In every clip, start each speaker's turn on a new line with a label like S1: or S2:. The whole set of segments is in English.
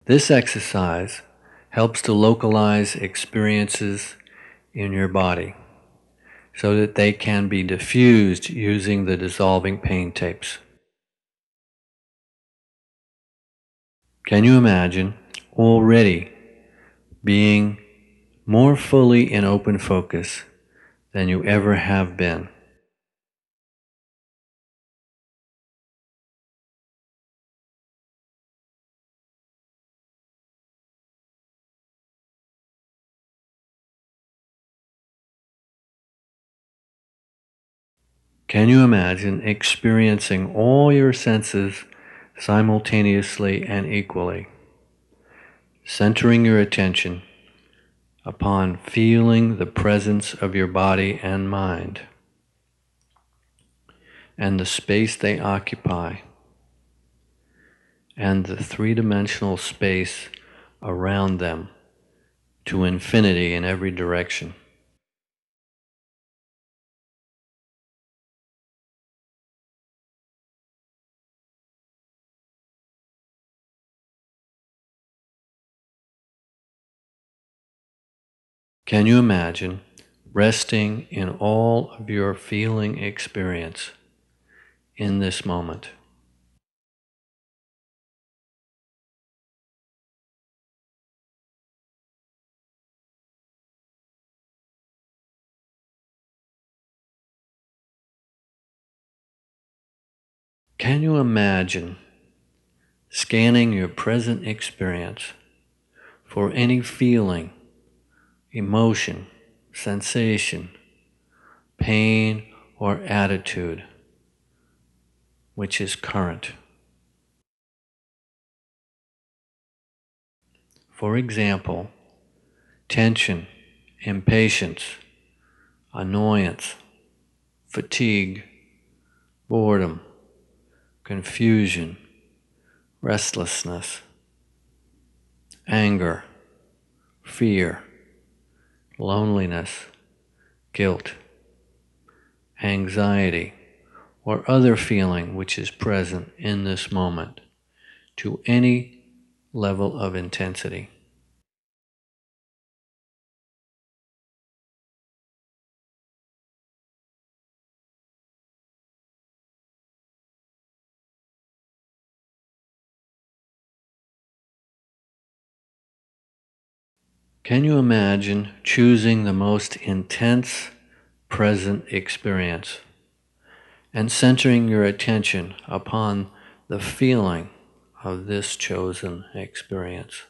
S1: This exercise helps to localize experiences in your body so that they can be diffused using the dissolving pain tapes. Can you imagine already being more fully in open focus than you ever have been? Can you imagine experiencing all your senses simultaneously and equally, centering your attention upon feeling the presence of your body and mind and the space they occupy and the three-dimensional space around them to infinity in every direction? Can you imagine resting in all of your feeling experience in this moment? Can you imagine scanning your present experience for any feeling, emotion, sensation, pain, or attitude which is current? For example, tension, impatience, annoyance, fatigue, boredom, confusion, restlessness, anger, fear, loneliness, guilt, anxiety, or other feeling which is present in this moment to any level of intensity. Can you imagine choosing the most intense present experience and centering your attention upon the feeling of this chosen experience?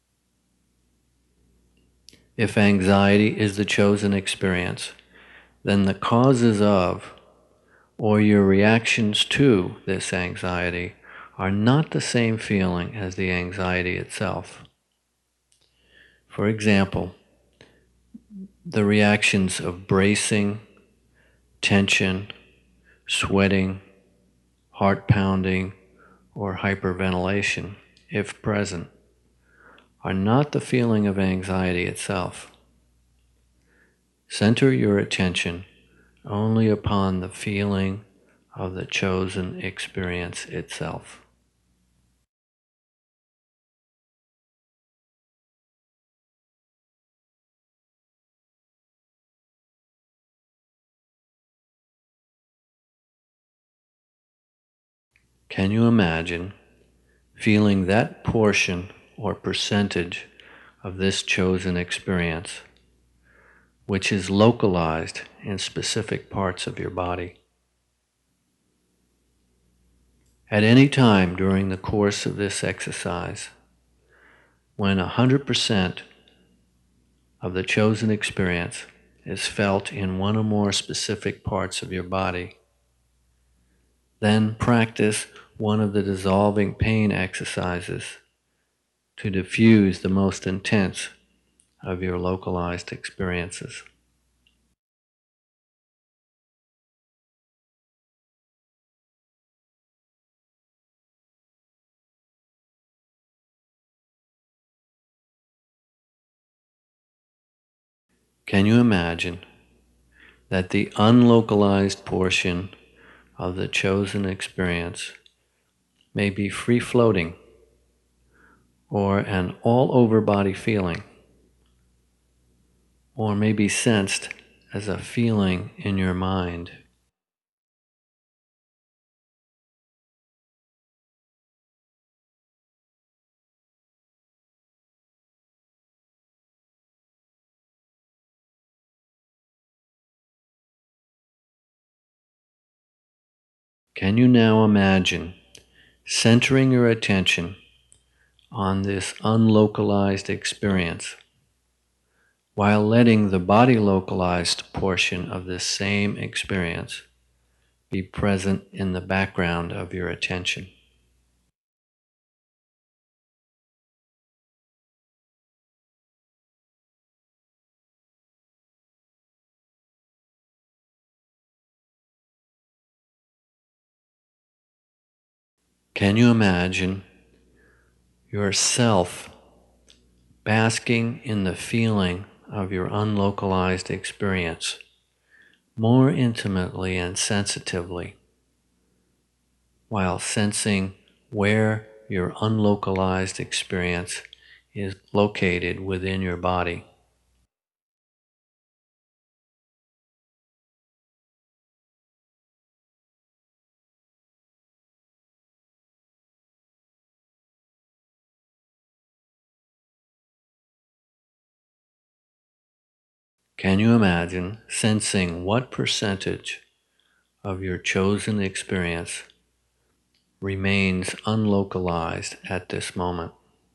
S1: If anxiety is the chosen experience, then the causes of or your reactions to this anxiety are not the same feeling as the anxiety itself. For example, the reactions of bracing, tension, sweating, heart pounding, or hyperventilation, if present, are not the feeling of anxiety itself. Center your attention only upon the feeling of the chosen experience itself. Can you imagine feeling that portion or percentage of this chosen experience, which is localized in specific parts of your body? At any time during the course of this exercise, when 100% of the chosen experience is felt in one or more specific parts of your body, then practice one of the dissolving pain exercises to diffuse the most intense of your localized experiences. Can you imagine that the unlocalized portion of the chosen experience may be free-floating or an all-over body feeling, or maybe sensed as a feeling in your mind. Can you now imagine centering your attention on this unlocalized experience while letting the body localized portion of this same experience be present in the background of your attention? Can you imagine yourself basking in the feeling of your unlocalized experience more intimately and sensitively, while sensing where your unlocalized experience is located within your body? Can you imagine sensing what percentage of your chosen experience remains unlocalized at this moment?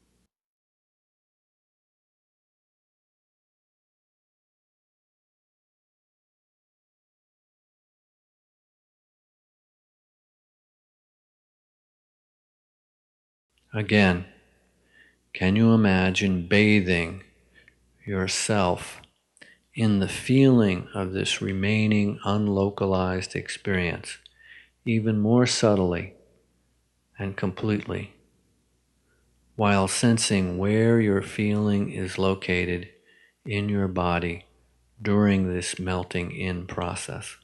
S1: Again, can you imagine bathing yourself in the feeling of this remaining unlocalized experience even more subtly and completely, while sensing where your feeling is located in your body during this melting in process?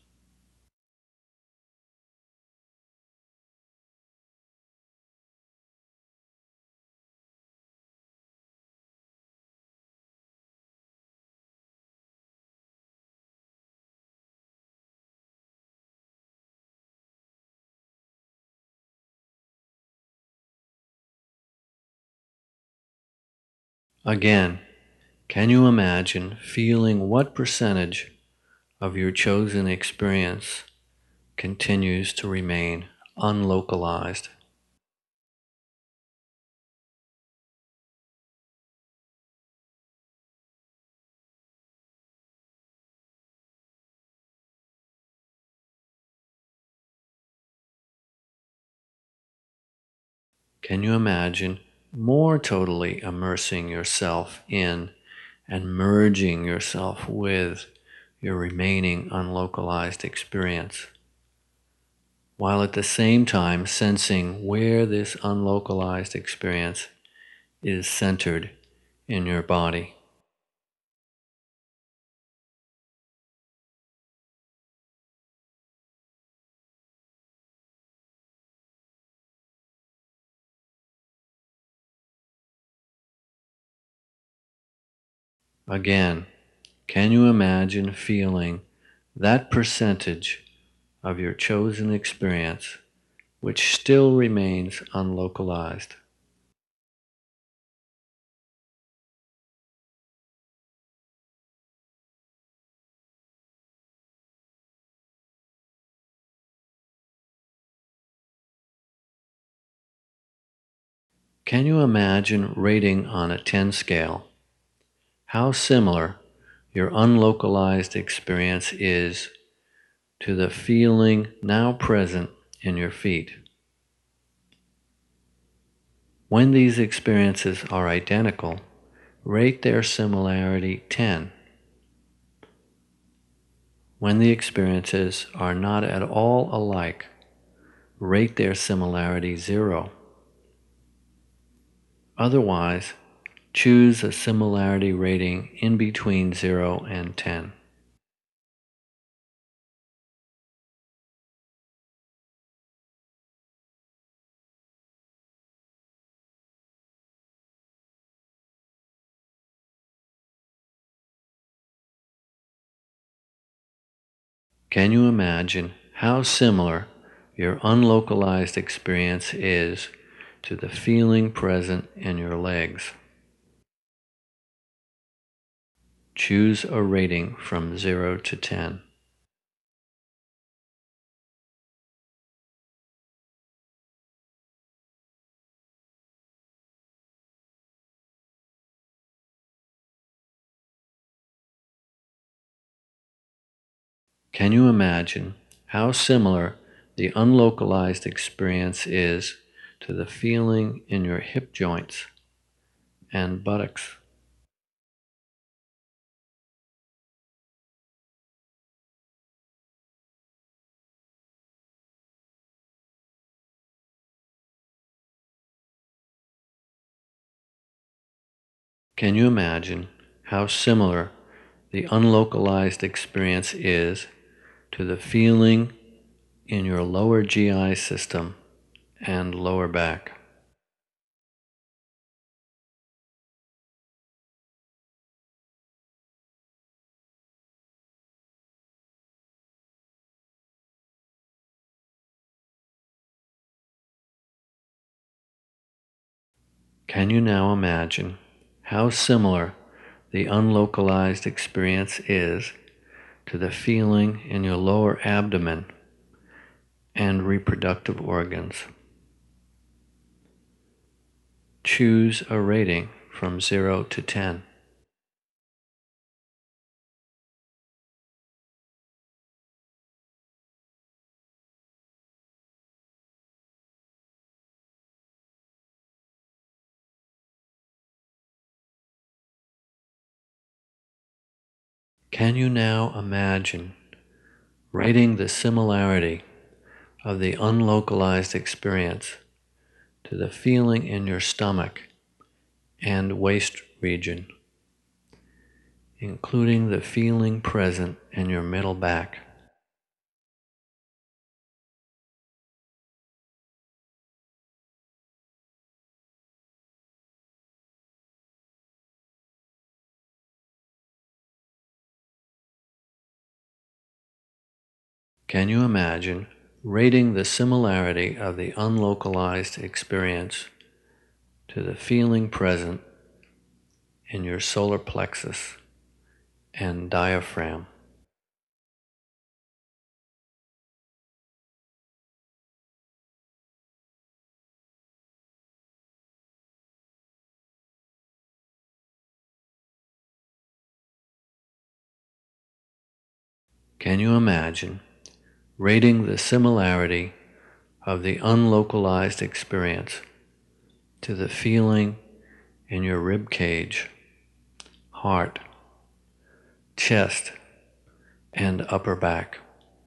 S1: Again, can you imagine feeling what percentage of your chosen experience continues to remain unlocalized? Can you imagine more totally immersing yourself in and merging yourself with your remaining unlocalized experience, while at the same time sensing where this unlocalized experience is centered in your body? Again, can you imagine feeling that percentage of your chosen experience which still remains unlocalized? Can you imagine rating on a 10 scale how similar your unlocalized experience is to the feeling now present in your feet? When these experiences are identical, rate their similarity 10. When the experiences are not at all alike, rate their similarity 0. Otherwise, choose a similarity rating in between 0 and 10. Can you imagine how similar your unlocalized experience is to the feeling present in your legs? Choose a rating from 0 to 10. Can you imagine how similar the unlocalized experience is to the feeling in your hip joints and buttocks? Can you imagine how similar the unlocalized experience is to the feeling in your lower GI system and lower back? Can you now imagine how similar the unlocalized experience is to the feeling in your lower abdomen and reproductive organs? Choose a rating from 0 to 10. Can you now imagine rating the similarity of the unlocalized experience to the feeling in your stomach and waist region, including the feeling present in your middle back? Can you imagine rating the similarity of the unlocalized experience to the feeling present in your solar plexus and diaphragm? Can you imagine rating the similarity of the unlocalized experience to the feeling in your rib cage, heart, chest, and upper back?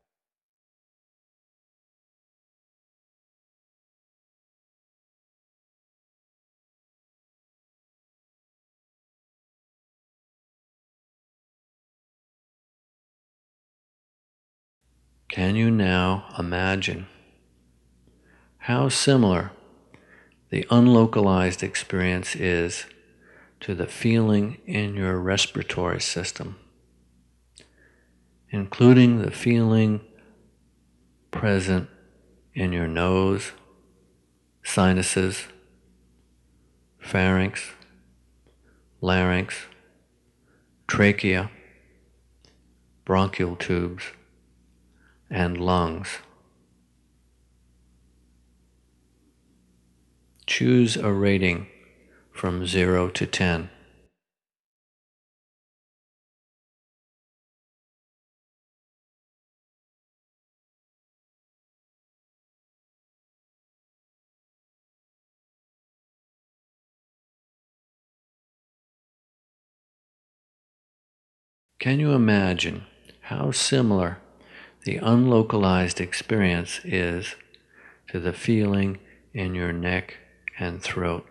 S1: Can you now imagine how similar the unlocalized experience is to the feeling in your respiratory system, including the feeling present in your nose, sinuses, pharynx, larynx, trachea, bronchial tubes, and lungs? Choose a rating from 0 to 10. Can you imagine how similar the unlocalized experience is to the feeling in your neck and throat?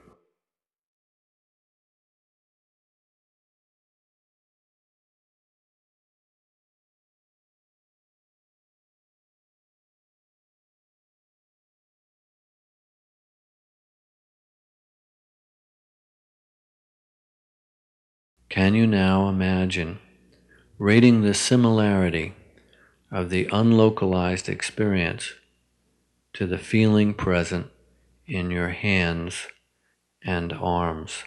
S1: Can you now imagine rating the similarity of the unlocalized experience to the feeling present in your hands and arms.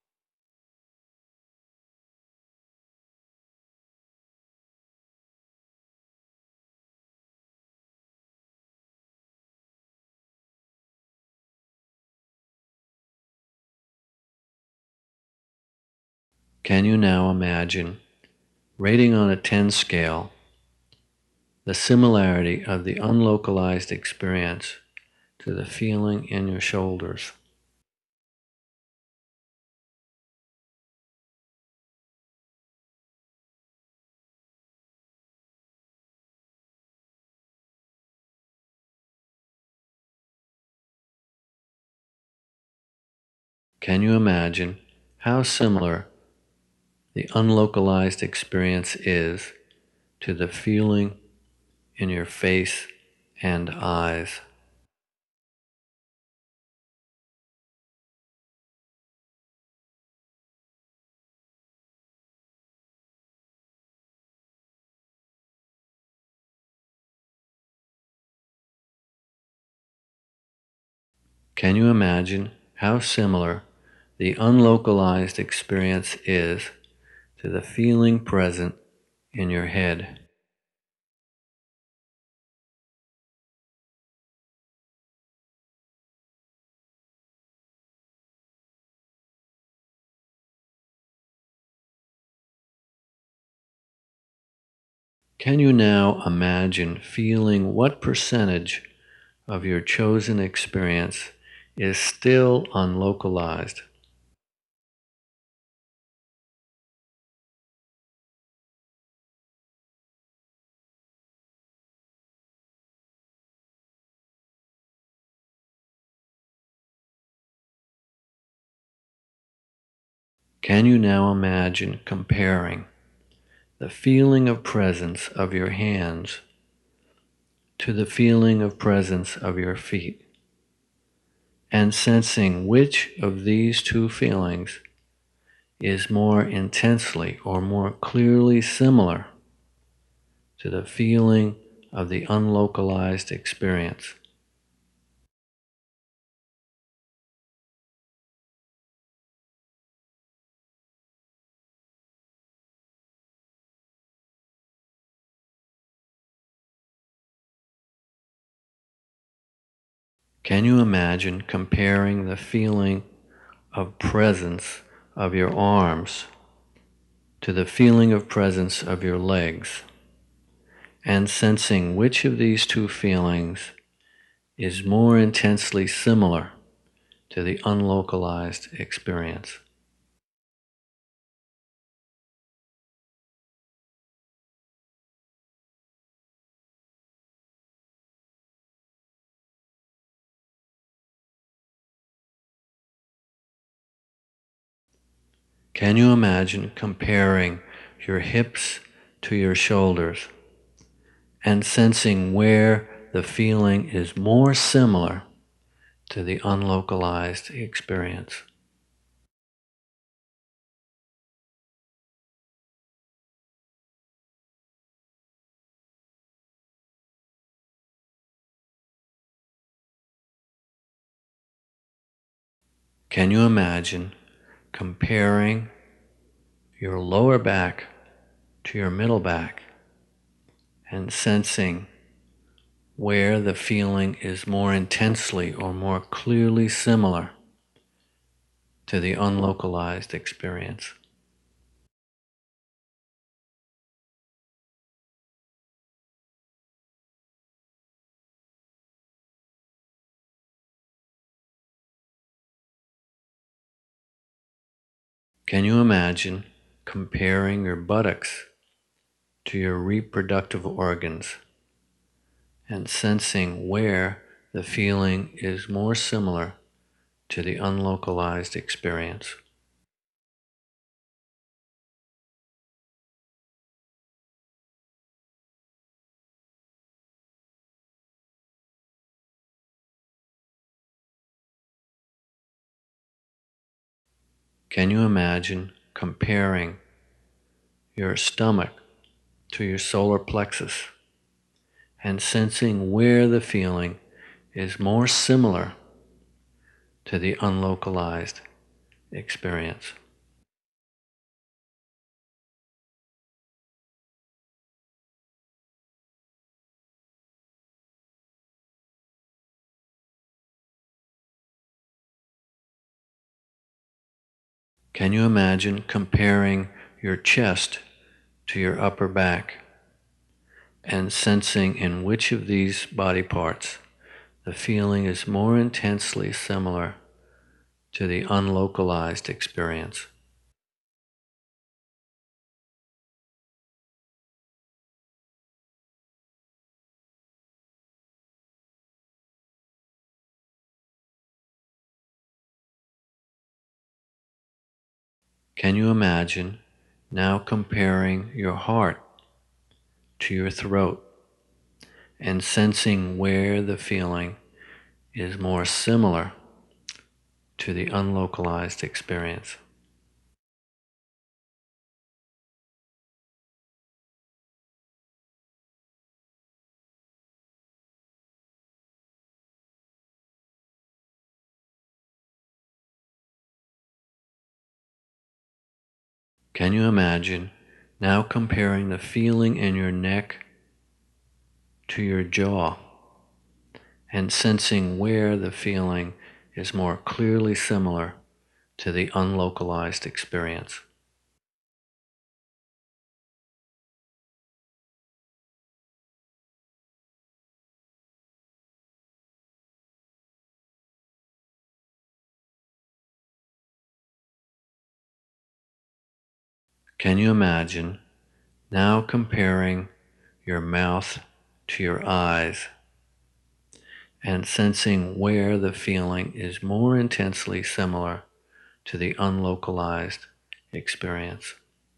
S1: Can you now imagine, rating on a 10 scale, the similarity of the unlocalized experience to the feeling in your shoulders? Can you imagine how similar the unlocalized experience is to the feeling in your face and eyes? Can you imagine how similar the unlocalized experience is to the feeling present in your head? Can you now imagine feeling what percentage of your chosen experience is still unlocalized? Can you now imagine comparing the feeling of presence of your hands to the feeling of presence of your feet, and sensing which of these two feelings is more intensely or more clearly similar to the feeling of the unlocalized experience? Can you imagine comparing the feeling of presence of your arms to the feeling of presence of your legs, and sensing which of these two feelings is more intensely similar to the unlocalized experience? Can you imagine comparing your hips to your shoulders and sensing where the feeling is more similar to the unlocalized experience? Can you imagine comparing your lower back to your middle back and sensing where the feeling is more intensely or more clearly similar to the unlocalized experience? Can you imagine comparing your buttocks to your reproductive organs and sensing where the feeling is more similar to the unlocalized experience? Can you imagine comparing your stomach to your solar plexus and sensing where the feeling is more similar to the unlocalized experience. Can you imagine comparing your chest to your upper back and sensing in which of these body parts the feeling is more intensely similar to the unlocalized experience? Can you imagine now comparing your heart to your throat and sensing where the feeling is more similar to the unlocalized experience? Can you imagine now comparing the feeling in your neck to your jaw and sensing where the feeling is more clearly similar to the unlocalized experience? Can you imagine now comparing your mouth to your eyes and sensing where the feeling is more intensely similar to the unlocalized experience?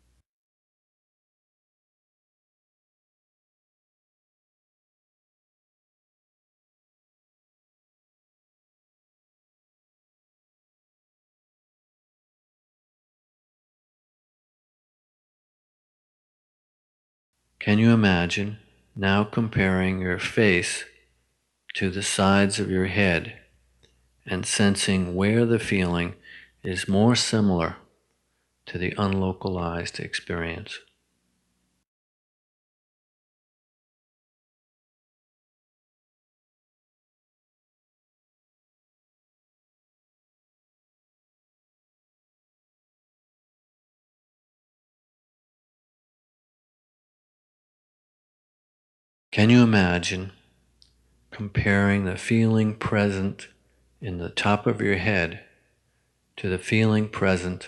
S1: Can you imagine now comparing your face to the sides of your head and sensing where the feeling is more similar to the unlocalized experience? Can you imagine comparing the feeling present in the top of your head to the feeling present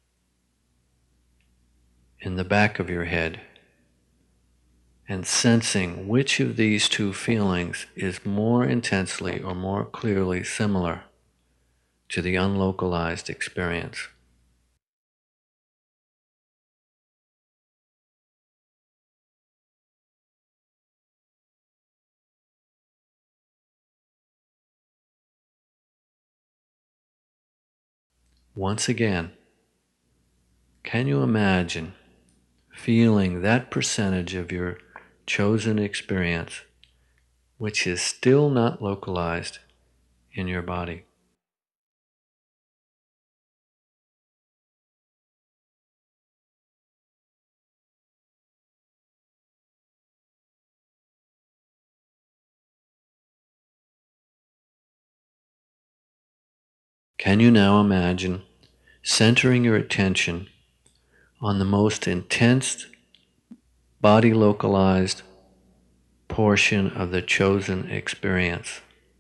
S1: in the back of your head and sensing which of these two feelings is more intensely or more clearly similar to the unlocalized experience? Once again, can you imagine feeling that percentage of your chosen experience which is still not localized in your body? Can you now imagine centering your attention on the most intense body localized portion of the chosen experience,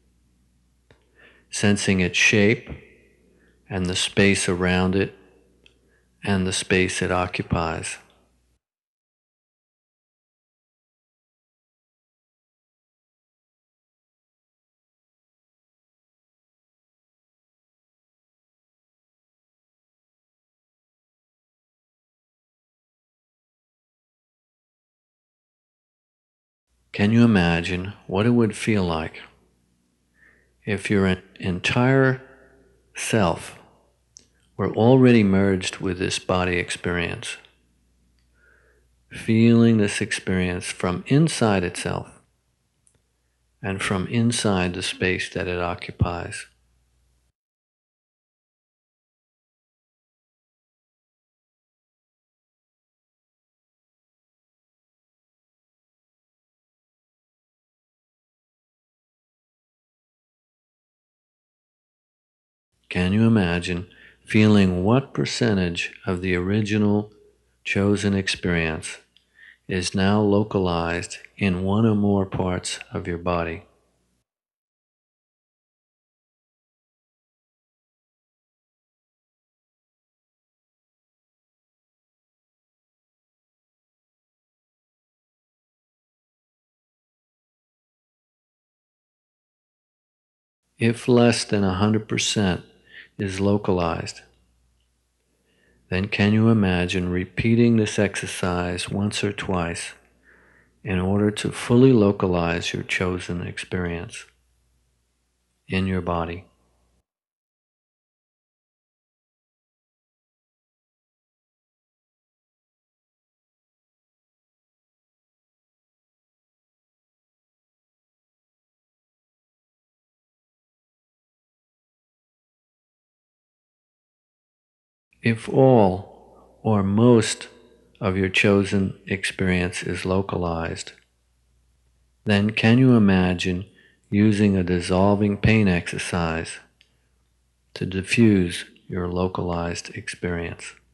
S1: sensing its shape and the space around it and the space it occupies? Can you imagine what it would feel like if your entire self were already merged with this body experience, feeling this experience from inside itself and from inside the space that it occupies. Can you imagine feeling what percentage of the original chosen experience is now localized in one or more parts of your body? If less than 100% is localized, then can you imagine repeating this exercise once or twice in order to fully localize your chosen experience in your body? If all or most of your chosen experience is localized, then can you imagine using a dissolving pain exercise to diffuse your localized experience?